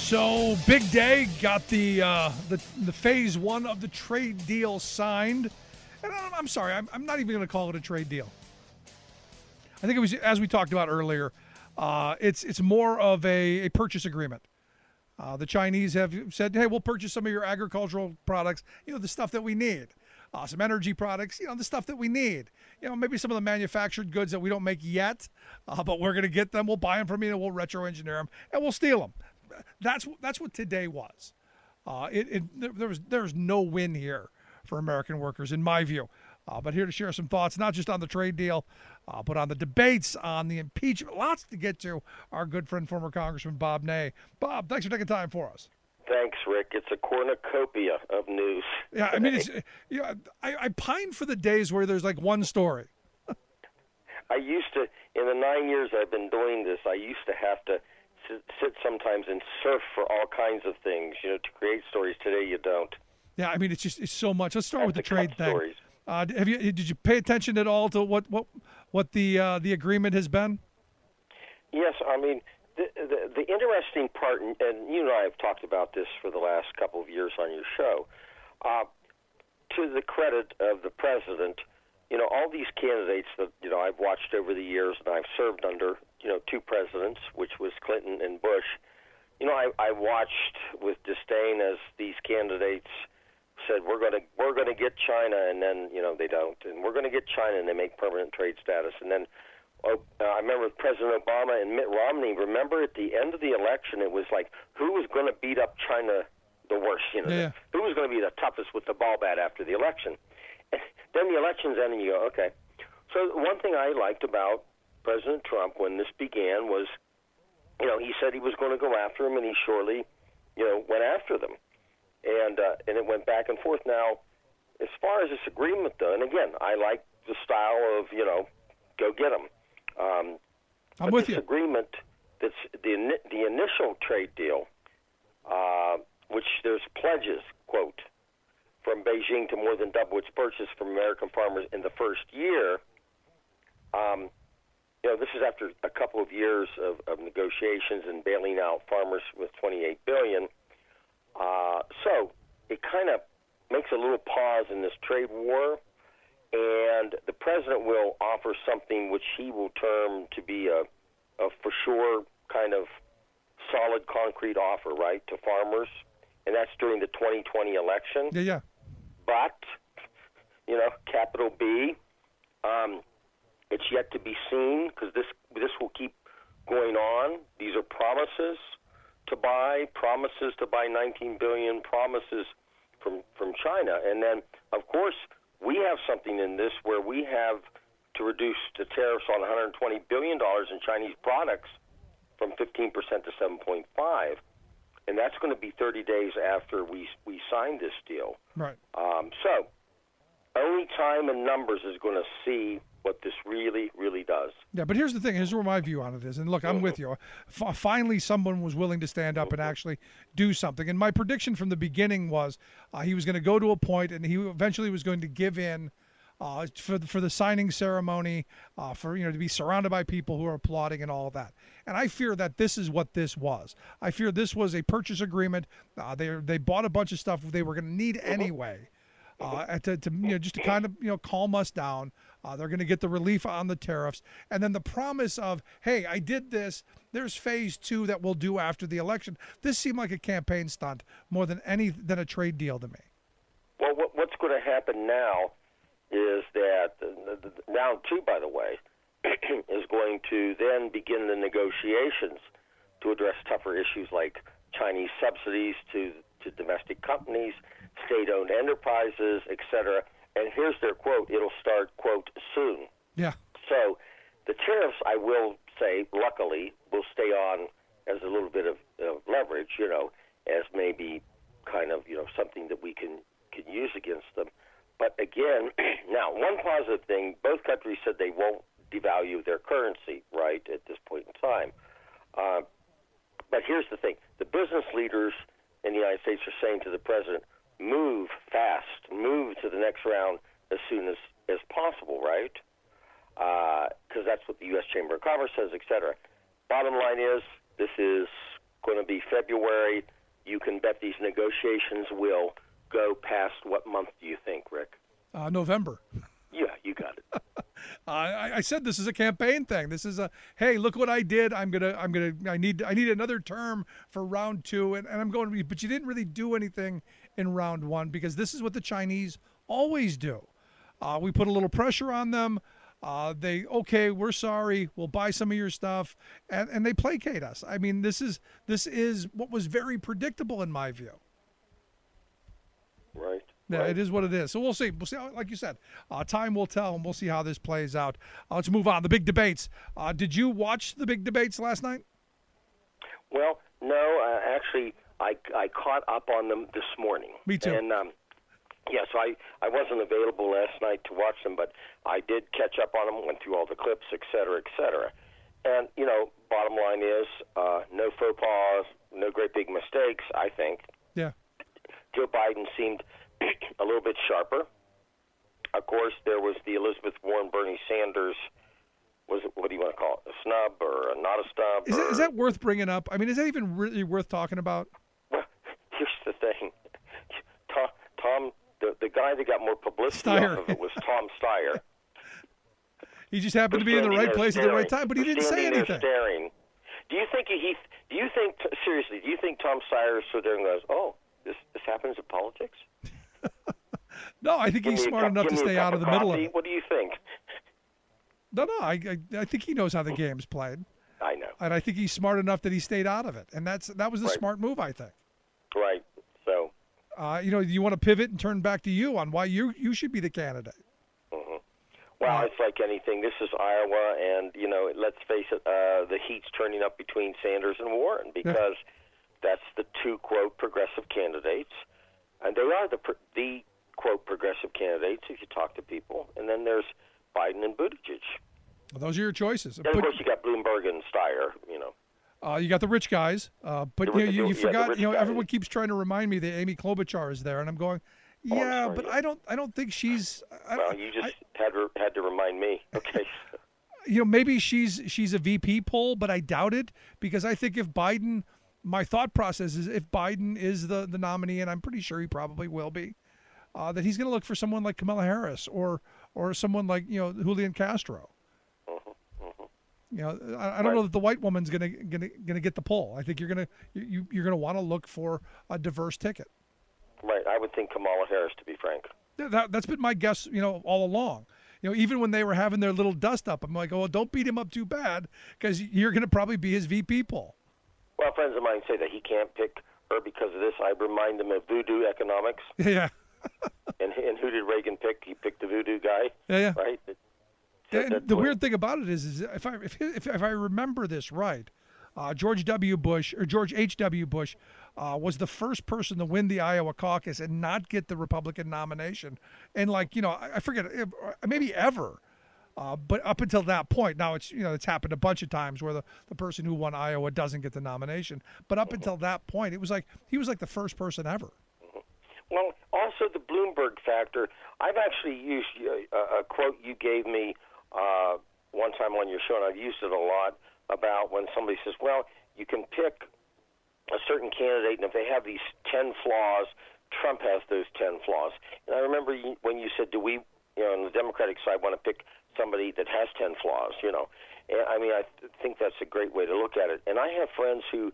So big day, got the phase one of the trade deal signed, and I'm sorry, I'm not even going to call it a trade deal. I think it was, as we talked about earlier, it's more of a purchase agreement. The Chinese have said, hey, we'll purchase some of your agricultural products, the stuff that we need, some energy products, the stuff that we need, maybe some of the manufactured goods that we don't make yet, but we're going to get them. We'll buy them from you, and we'll retro engineer them, and we'll steal them. That's what today was. There's no win here for American workers, in my view. But here to share some thoughts, not just on the trade deal, but on the debates, on the impeachment. Lots to get to. Our good friend, former Congressman Bob Ney. Bob, thanks for taking time for us. Thanks, Rick. It's a cornucopia of news. Yeah, I mean, I pine for the days where there's like one story. I used to, in the 9 years I've been doing this, I used to have to sit sometimes and surf for all kinds of things, to create stories. Today you don't. Yeah, I mean, it's so much. Let's start with the trade thing. Stories. Did you pay attention at all to what the agreement has been? Yes, I mean the interesting part, and you and I have talked about this for the last couple of years on your show. To the credit of the president, all these candidates that I've watched over the years, and I've served under two presidents, which was Clinton and Bush. I watched with disdain as these candidates said we're going to get China, and then they don't, and we're going to get China, and they make permanent trade status, and then I remember President Obama and Mitt Romney. Remember at the end of the election, it was like who was going to beat up China the worst, who was going to be the toughest with the ball bat after the election. And then the election's ending, and you go, okay. So one thing I liked about President Trump when this began was, he said he was going to go after them, and he surely, went after them. And it went back and forth. Now, as far as this agreement, though, and again, I like the style of, go get them. I'm with you. This agreement, that's the initial trade deal, which there's pledges, quote, from Beijing to more than double its purchase from American farmers in the first year. This is after a couple of years of negotiations and bailing out farmers with $28 billion. So it kind of makes a little pause in this trade war, and the president will offer something which he will term to be a for sure kind of solid, concrete offer, right, to farmers, and that's during the 2020 election. Yeah. But, capital B, it's yet to be seen because this will keep going on. These are promises to buy 19 billion, promises from China. And then, of course, we have something in this where we have to reduce the tariffs on $120 billion in Chinese products from 15% to 7.5%. And that's going to be 30 days after we signed this deal. Right. So only time and numbers is going to see what this really, really does. Yeah, but here's the thing. Here's where my view on it is. And look, I'm with you. Finally, someone was willing to stand up and actually do something. And my prediction from the beginning was he was going to go to a point, and he eventually was going to give in for the signing ceremony, to be surrounded by people who are applauding and all of that. And I fear that this is what this was. I fear this was a purchase agreement. They bought a bunch of stuff they were going to need anyway. Just to kind of calm us down. They're going to get the relief on the tariffs, and then the promise of, hey, I did this. There's phase two that we'll do after the election. This seemed like a campaign stunt more than a trade deal to me. Well, what's going to happen now is that round two, by the way, is going to then begin the negotiations to address tougher issues like Chinese subsidies to domestic companies, state-owned enterprises, etc. And here's their quote, it'll start, quote, soon. Yeah. So the tariffs, I will say, luckily, will stay on as a little bit of leverage, as maybe kind of, something that we can use against them. But again, now, one positive thing, both countries said they won't devalue their currency, right, at this point in time. But here's the thing. The business leaders in the United States are saying to the president, move fast, move to the next round as soon as possible, right? Because that's what the U.S. Chamber of Commerce says, et cetera. Bottom line is, this is going to be February. You can bet these negotiations will go past what month do you think, Rick? November. Yeah, you got it. I said this is a campaign thing. This is a, hey, look what I did. I need another term for round 2, and I'm going to be. But you didn't really do anything in round 1 because this is what the Chinese always do. We put a little pressure on them. Okay, we're sorry. We'll buy some of your stuff, and they placate us. I mean, this is what was very predictable in my view. Right. Yeah, right. It is what it is. So we'll see. We'll see. Like you said, time will tell, and we'll see how this plays out. Let's move on. The big debates. Did you watch the big debates last night? Well, no. Actually, I caught up on them this morning. Me too. And yeah, so I wasn't available last night to watch them, but I did catch up on them, went through all the clips, et cetera, et cetera. And, bottom line is no faux pas, no great big mistakes, I think. Yeah. Joe Biden seemed a little bit sharper. Of course, there was the Elizabeth Warren, Bernie Sanders, what do you want to call it, a snub or not a snub? Is that worth bringing up? I mean, is that even really worth talking about? Well, here's the thing. Tom, the guy that got more publicity off of it was Tom Steyer. He just happened to be in the right place at the right time, but he didn't say anything. Staring. Do you think seriously, do you think Tom Steyer stood there and goes, oh, this happens in politics? No, I think he's smart enough to stay out of the middle of it. What do you think? No, I think he knows how the game's played. I know. And I think he's smart enough that he stayed out of it. And that was the smart move, I think. Right. So. You want to pivot and turn back to you on why you should be the candidate. Mm-hmm. Well, it's like anything. This is Iowa, and, let's face it, the heat's turning up between Sanders and Warren because that's the two, quote, progressive candidates. And they are the quote, progressive candidates if you talk to people. And then there's Biden and Buttigieg. Well, those are your choices. Then, of course, you got Bloomberg and Steyer, You got the rich guys, but you forgot. Everyone keeps trying to remind me that Amy Klobuchar is there, and I'm going, but I don't think she's. You just had to remind me. Okay. Maybe she's a VP poll, but I doubt it because I think if Biden, my thought process is if Biden is the nominee, and I'm pretty sure he probably will be, that he's going to look for someone like Kamala Harris or someone like Julian Castro. I don't know that the white woman's gonna get the pull. I think you're gonna want to look for a diverse ticket. Right. I would think Kamala Harris, to be frank. That's been my guess, all along. Even when they were having their little dust up, I'm like, oh, don't beat him up too bad because you're gonna probably be his VP poll. Well, friends of mine say that he can't pick her because of this. I remind them of voodoo economics. Yeah. and who did Reagan pick? He picked the voodoo guy. Yeah. Right. And the weird thing about it is if I remember this right, George H.W. Bush was the first person to win the Iowa caucus and not get the Republican nomination, and I forget maybe ever, but up until that point, now it's happened a bunch of times where the person who won Iowa doesn't get the nomination, but up until that point, it was like he was like the first person ever. Well, also the Bloomberg factor. I've actually used a quote you gave me one time on your show, and I've used it a lot, about when somebody says, well, you can pick a certain candidate, and if they have these 10 flaws, Trump has those 10 flaws. And I remember when you said, do we, on the Democratic side, want to pick somebody that has 10 flaws, And I think that's a great way to look at it. And I have friends who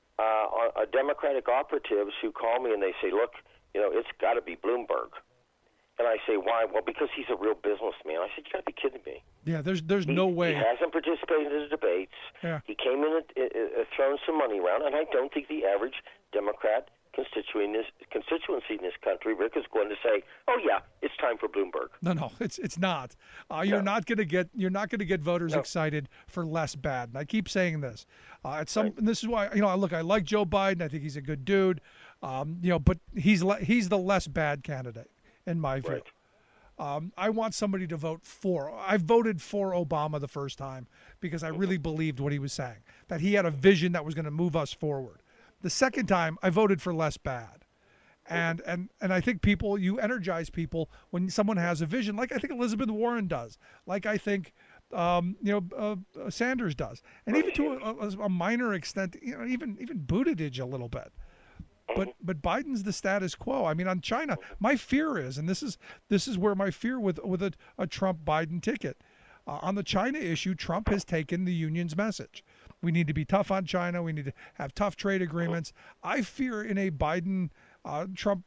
are Democratic operatives who call me and they say, look, it's got to be Bloomberg. And I say, why? Well, because he's a real businessman. I said, you got to be kidding me. Yeah, there's no way. He hasn't participated in the debates. Yeah. He came in and thrown some money around, and I don't think the average Democrat constituency in this country, Rick, is going to say, oh yeah, it's time for Bloomberg. No, it's not. You're not going to get voters excited for less bad. And I keep saying this. And this is why I like Joe Biden. I think he's a good dude. But he's the less bad candidate in my view. Right. I want somebody to vote for. I voted for Obama the first time because I really believed what he was saying, that he had a vision that was going to move us forward. The second time, I voted for less bad. And I think you energize people when someone has a vision, like I think Elizabeth Warren does, like I think Sanders does, and even to a minor extent, even Buttigieg a little bit. But Biden's the status quo. I mean, on China, my fear is, and this is where my fear with a Trump Biden ticket. On the China issue, Trump has taken the union's message. We need to be tough on China. We need to have tough trade agreements. I fear in a Biden Trump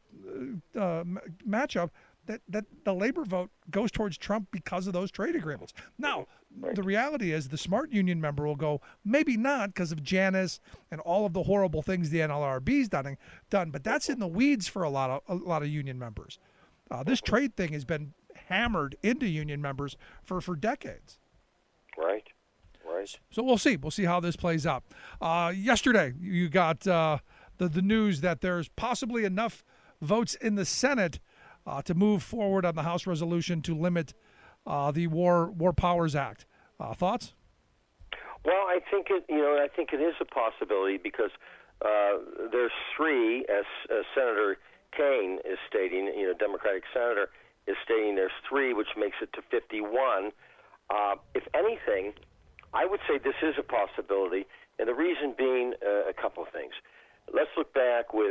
matchup that the labor vote goes towards Trump because of those trade agreements. Now, the reality is the smart union member will go, maybe not because of Janus and all of the horrible things the NLRB's done, but that's in the weeds for a lot of union members. This trade thing has been hammered into union members for decades. Right. So we'll see. We'll see how this plays out. Yesterday, you got the news that there's possibly enough votes in the Senate to move forward on the House resolution to limit the War Powers Act. Thoughts? Well, I think it is a possibility because there's three, as Senator Kaine is stating, Democratic senator is stating there's three, which makes it to 51. If anything, I would say this is a possibility, and the reason being a couple of things. Let's look back with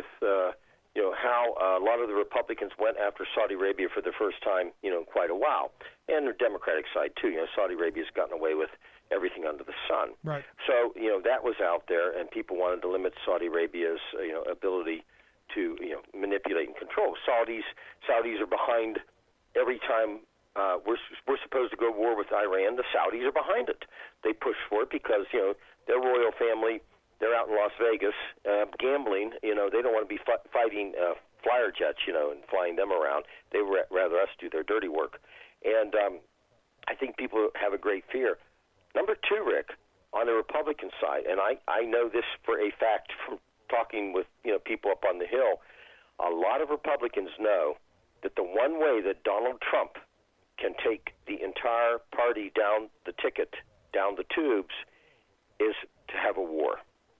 how a lot of the Republicans went after Saudi Arabia for the first time, in quite a while, and the Democratic side too. Saudi Arabia's gotten away with everything under the sun. Right. So that was out there, and people wanted to limit Saudi Arabia's ability to manipulate and control. Saudis are behind every time we're supposed to go to war with Iran. The Saudis are behind it. They push for it because their royal family. They're out in Las Vegas gambling. They don't want to be fighting flyer jets, and flying them around. They rather us do their dirty work. And I think people have a great fear. Number two, Rick, on the Republican side, and I know this for a fact from talking with people up on the Hill, a lot of Republicans know that the one way that Donald Trump can take the entire party down the ticket, down the tubes, is to have a war.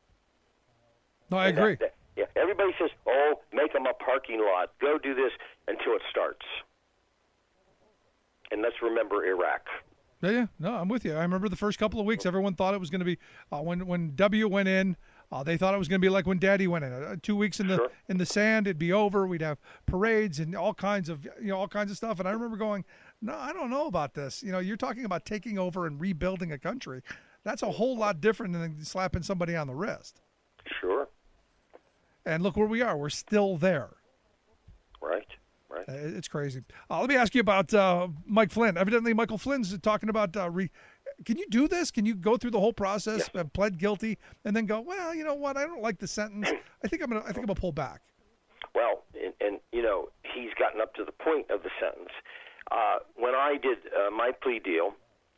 No, I agree. Everybody says, make them a parking lot. Go do this until it starts. And let's remember Iraq. Yeah. No, I'm with you. I remember the first couple of weeks, everyone thought it was going to be when W went in. They thought it was going to be like when Daddy went in. 2 weeks in the sand, it'd be over. We'd have parades and all kinds of stuff. And I remember going, no, I don't know about this. You're talking about taking over and rebuilding a country. That's a whole lot different than slapping somebody on the wrist. Sure. And look where we are. We're still there. Right. It's crazy. Let me ask you about Mike Flynn. Evidently, Michael Flynn's talking about can you do this? Can you go through the whole process, pled guilty, and then go, well, you know what? I don't like the sentence. I think I'm gonna pull back. Well, and he's gotten up to the point of the sentence. When I did my plea deal,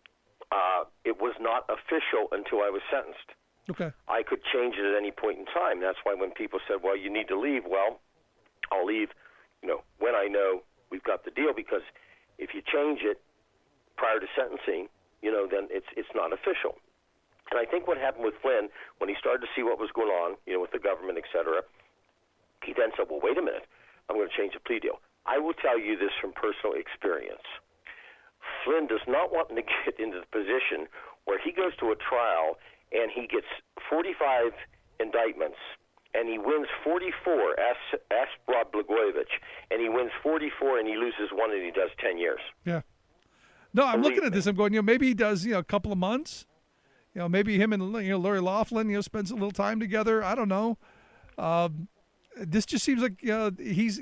it was not official until I was sentenced. Okay. I could change it at any point in time. That's why when people said, well, you need to leave, well, I'll leave, when I know we've got the deal, because if you change it prior to sentencing, then it's not official. And I think what happened with Flynn, when he started to see what was going on, with the government, et cetera, he then said, well, wait a minute, I'm going to change the plea deal. I will tell you this from personal experience. Flynn does not want to get into the position where he goes to a trial and he gets 45 indictments, and he wins 44, ask Rod Blagojevich, and he wins 44 and he loses one and he does 10 years. Yeah. No, I'm looking at this. I'm going, maybe he does, a couple of months. Maybe him and, Lori Loughlin, spends a little time together. I don't know. This just seems like he's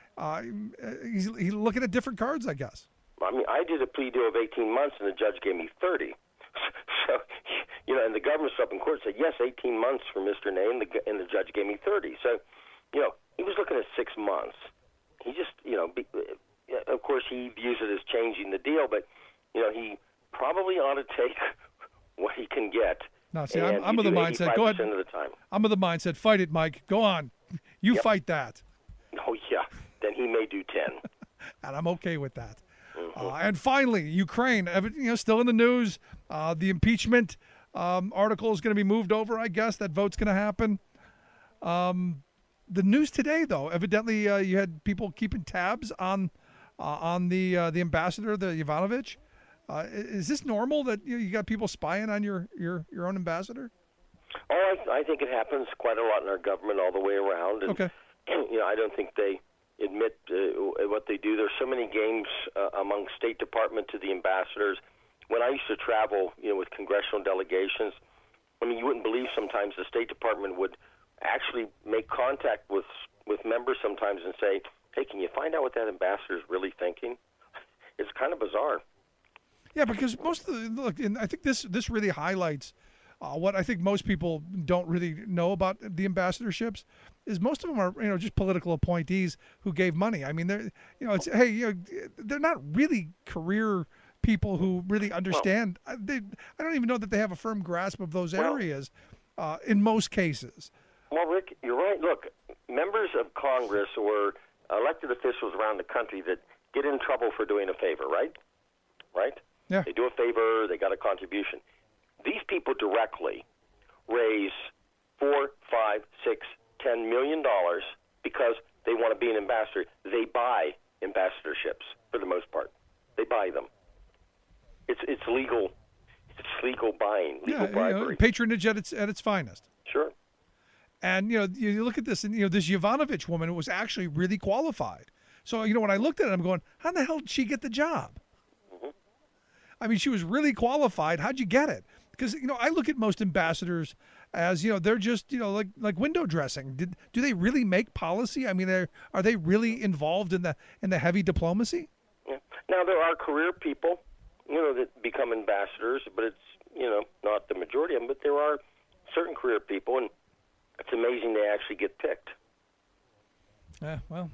looking at different cards, I guess. I mean, I did a plea deal of 18 months and the judge gave me 30. So, and the government's up in court said, yes, 18 months for Mr. Ney, and the judge gave me 30. So, he was looking at 6 months. He just, of course, he views it as changing the deal, but, he probably ought to take what he can get. No, see, I'm of the mindset. Go ahead. Of the time. I'm of the mindset. Fight it, Mike. Go on. You fight that. Oh, yeah. Then he may do 10. And I'm okay with that. And finally, Ukraine, still in the news. The impeachment article is going to be moved over, I guess. That vote's going to happen. The news today, though, evidently you had people keeping tabs on the ambassador, the Yovanovitch. Is this normal that you got people spying on your own ambassador? Oh, I think it happens quite a lot in our government all the way around. And, Okay. I don't think they admit what they do. There's so many games among State Department to the ambassadors. When I used to travel, with congressional delegations, you wouldn't believe sometimes the State Department would actually make contact with members sometimes and say, hey, can you find out what that ambassador is really thinking? It's kind of bizarre. Yeah, because most of and I think this really highlights what I think most people don't really know about the ambassadorships is most of them are just political appointees who gave money. I mean, they're they're not really career people who really understand. I don't even know that they have a firm grasp of those areas in most cases. Well, Rick, you're right. Look, members of Congress or elected officials around the country that get in trouble for doing a favor, right? Yeah. They do a favor, they got a contribution. These people directly raise $4, $5, $6, $10 million because they want to be an ambassador. They buy ambassadorships for the most part. They buy them. It's legal. It's legal buying, legal bribery. Patronage at its finest. Sure. And you look at this, and this Yovanovitch woman was actually really qualified. So when I looked at it, I'm going, how the hell did she get the job? Mm-hmm. I mean, she was really qualified. How'd you get it? Because I look at most ambassadors as they're just like window dressing. Do they really make policy? I mean, are they really involved in the heavy diplomacy? Yeah. Now there are career people, that become ambassadors, but it's not the majority of them. But there are certain career people, and it's amazing they actually get picked. Yeah, well,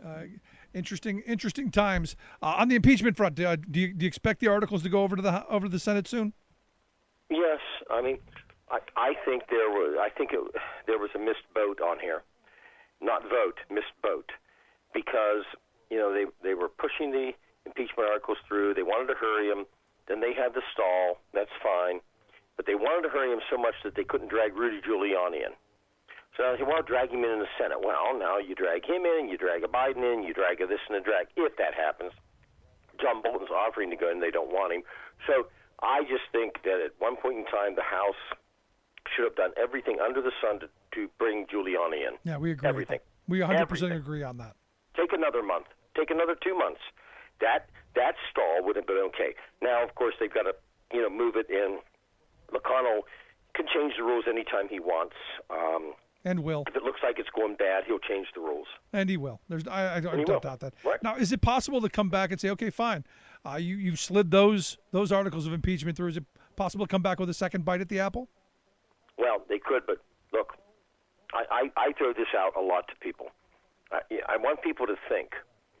interesting times on the impeachment front. Do you expect the articles to go over to the Senate soon? Yes, I mean, I think there was a missed boat on here, missed boat, because they were pushing the impeachment articles through. They wanted to hurry them. Then they had the stall. That's fine, but they wanted to hurry them so much that they couldn't drag Rudy Giuliani in. So now they want to drag him in the Senate. Well, now you drag him in, you drag a Biden in, you drag a this and a drag. If that happens, John Bolton's offering to go in, they don't want him. So I just think that at one point in time, the House should have done everything under the sun to bring Giuliani in. Yeah, we agree. Everything. We 100% Everything. agree on that. Take another month. Take another 2 months. That stall would have been okay. Now, of course, they've got to move it in. McConnell can change the rules anytime he wants. And will. If it looks like it's going bad, he'll change the rules. And he will. I don't doubt that. Right. Now, is it possible to come back and say, okay, fine, you slid those articles of impeachment through? Is it possible to come back with a second bite at the apple? Well, they could, but look, I throw this out a lot to people. I want people to think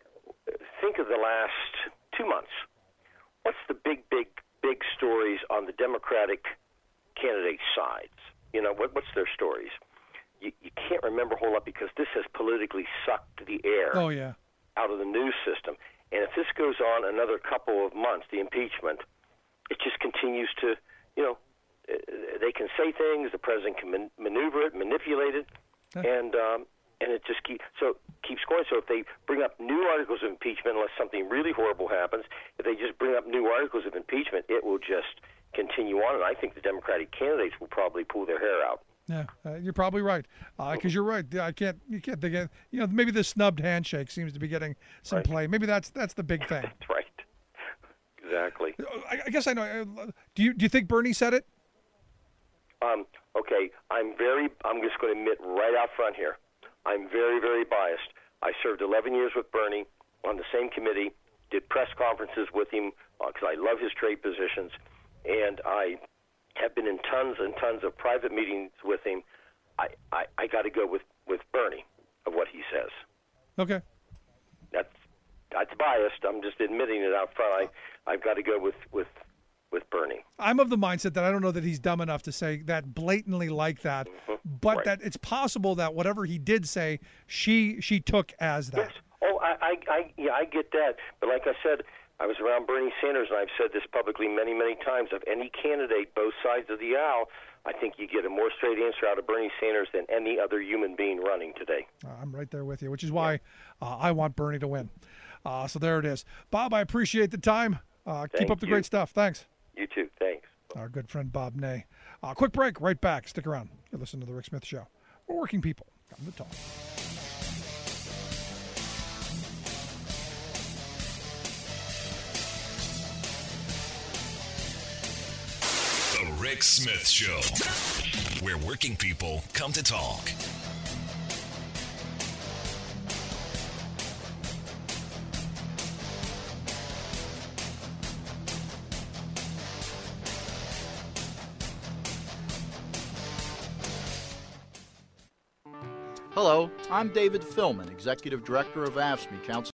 of the last 2 months. What's the big stories on the Democratic candidate sides? What's their stories? You can't remember a whole lot because this has politically sucked the air out of the news system. And if this goes on another couple of months, the impeachment, it just continues to, they can say things, the president can maneuver it, manipulate it, and it just keeps going. So if they bring up new articles of impeachment, unless something really horrible happens, if they just bring up new articles of impeachment, it will just continue on. And I think the Democratic candidates will probably pull their hair out. Yeah, you're probably right. Because you're right. You can't think of, maybe the snubbed handshake seems to be getting some play. Maybe that's the big thing. That's right. Exactly. I guess I know. Do you think Bernie said it? Okay. I'm just going to admit right out front here, I'm very, very biased. I served 11 years with Bernie on the same committee, did press conferences with him because I love his trade positions, and I have been in tons and tons of private meetings with him. I got to go with Bernie of what he says. Okay. That's biased. I'm just admitting it out front. I've got to go with Bernie. I'm of the mindset that I don't know that he's dumb enough to say that blatantly like that, but that it's possible that whatever he did say, she took as that. Yes. Oh, I get that. But like I said, I was around Bernie Sanders, and I've said this publicly many, many times. Of any candidate, both sides of the aisle, I think you get a more straight answer out of Bernie Sanders than any other human being running today. I'm right there with you, which is why I want Bernie to win. So there it is. Bob, I appreciate the time. Keep up the great stuff. Thanks. You too. Thanks. Our good friend Bob Ney. Quick break. Right back. Stick around. You're listening to The Rick Smith Show. We're working people. Come to talk. The Rick Smith Show, where working people come to talk. Hello, I'm David Philman, Executive Director of AFSCME, Council